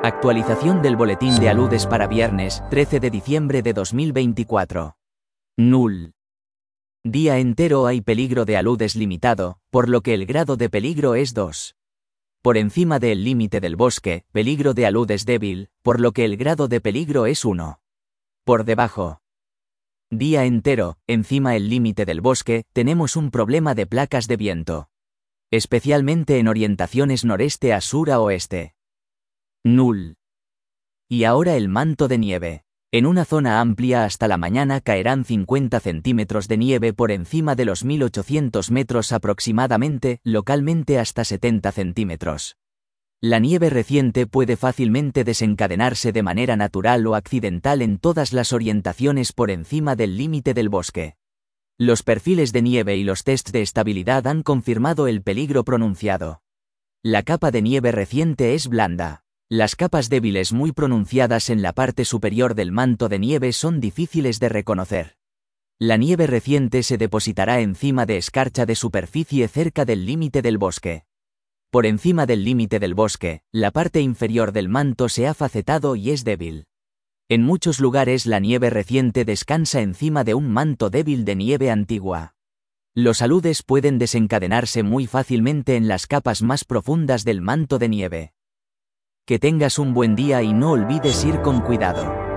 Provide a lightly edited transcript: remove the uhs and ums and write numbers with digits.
Actualización del boletín de aludes para viernes, 13 de diciembre de 2024. Null. Día entero hay peligro de aludes limitado, por lo que el grado de peligro es 2. Por encima del límite del bosque, peligro de aludes débil, por lo que el grado de peligro es 1. Por debajo. Día entero, encima el límite del bosque, tenemos un problema de placas de viento. Especialmente en orientaciones noreste a sur a oeste. Null. Y ahora el manto de nieve. En una zona amplia hasta la mañana caerán 50 centímetros de nieve por encima de los 1800 metros aproximadamente, localmente hasta 70 centímetros. La nieve reciente puede fácilmente desencadenarse de manera natural o accidental en todas las orientaciones por encima del límite del bosque. Los perfiles de nieve y los tests de estabilidad han confirmado el peligro pronunciado. La capa de nieve reciente es blanda. Las capas débiles muy pronunciadas en la parte superior del manto de nieve son difíciles de reconocer. La nieve reciente se depositará encima de escarcha de superficie cerca del límite del bosque. Por encima del límite del bosque, la parte inferior del manto se ha facetado y es débil. En muchos lugares la nieve reciente descansa encima de un manto débil de nieve antigua. Los aludes pueden desencadenarse muy fácilmente en las capas más profundas del manto de nieve. Que tengas un buen día y no olvides ir con cuidado.